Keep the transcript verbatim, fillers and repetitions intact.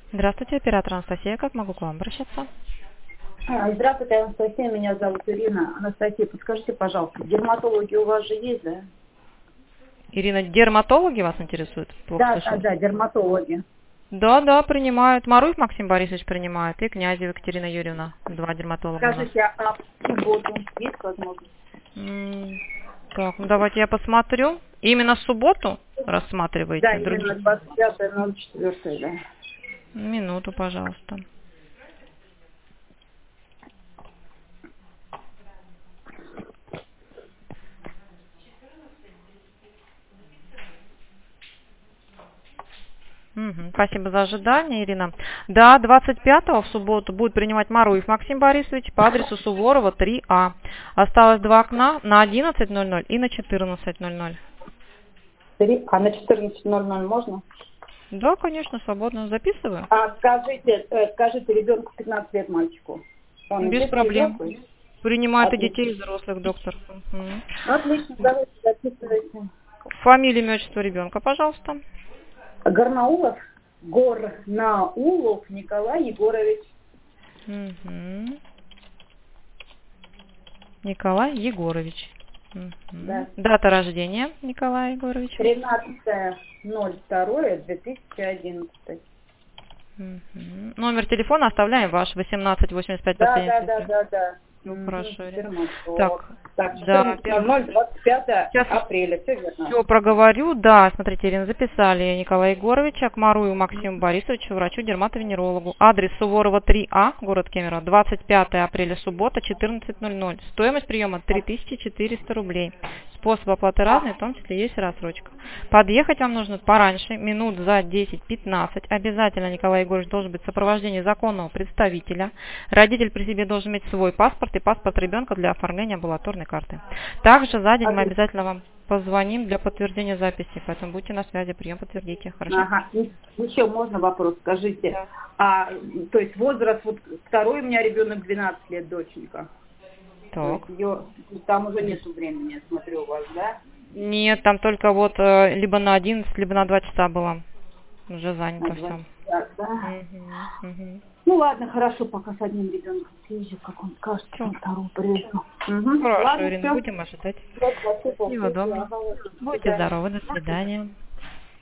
Здравствуйте, оператор Анастасия. Как могу к вам обращаться? А, Здравствуйте, Анастасия, меня зовут Ирина. Анастасия, подскажите, пожалуйста, дерматологи у вас же есть, да? Ирина, дерматологи вас интересуют? Плохо Да, да, слышала. да, дерматологи. Да, да, принимают. Маруев Максим Борисович принимает и Князева Екатерина Юрьевна. Два дерматолога у нас. Скажите, а в субботу есть возможность? М, Так, ну давайте я посмотрю. Именно в субботу Да, рассматриваете именно другие? двадцать пятое ноль четыре, да. Минуту, пожалуйста. Мгм. Спасибо за ожидание, Ирина. Да, двадцать пятого в субботу будет принимать Маруев Максим Борисович по адресу Суворова три А. Осталось два окна на одиннадцать ноль ноль и на четырнадцать ноль ноль. Три- А на четырнадцать ноль ноль можно? Да, конечно, свободно. Записываю. А скажите, э, скажите, ребенку пятнадцать лет мальчику. Он Без детский, проблем. взрослый? Принимает и Отлично. детей, и взрослых, доктор. Мгм. Отлично, давайте записывайте. Фамилия, имя, отчество ребенка, пожалуйста. Горнаулов, Горнаулов Николай Егорович. Мгм. Николай Егорович. Да. Мгм. Дата рождения Николая Егоровича. тринадцатое ноль второе две тысячи одиннадцатый. Мгм. Номер телефона оставляем ваш, восемнадцать восемьдесят пять Да, последние да, да, цифры. да, да. Все Угу, хорошо, Ирина. дерматолог. Так, Так, да, четырнадцать ноль ноль, двадцать пятое сейчас апреля, все верно. все проговорю. Да, смотрите, Ирина, записали Николая Егоровича к Маруеву Максиму Борисовичу, врачу-дерматовенерологу. Адрес Суворова три А, город Кемерово, двадцать пятое апреля, суббота, четырнадцать ноль ноль. Стоимость приема три тысячи четыреста рублей. Способ оплаты разный, в том числе есть рассрочка. Подъехать вам нужно пораньше, минут за десять-пятнадцать. Обязательно Николай Егорович должен быть в сопровождении законного представителя. Родитель при себе должен иметь свой паспорт и паспорт ребенка для оформления амбулаторной карты. Также за день мы Отлично. обязательно вам позвоним для подтверждения записи, поэтому будьте на связи, прием подтвердите, хорошо? Ага. И еще можно вопрос, скажите. Да. А, то есть возраст, вот второй у меня ребенок двенадцать лет, доченька. То Так. есть ее, там уже нету времени, я смотрю у вас, да? Нет, там только вот э, либо на одиннадцать, либо на два часа было. Уже На занято два все. часа, да? Угу, угу. Ну ладно, хорошо, пока с одним ребенком съезжу, как он скажет, Все. потом второго приеду. Угу. Хорошо, Ладно, Ирина, все. будем ожидать. Спасибо, Всего спасибо. доброго. Ага, до Будьте свидания. здоровы, до свидания.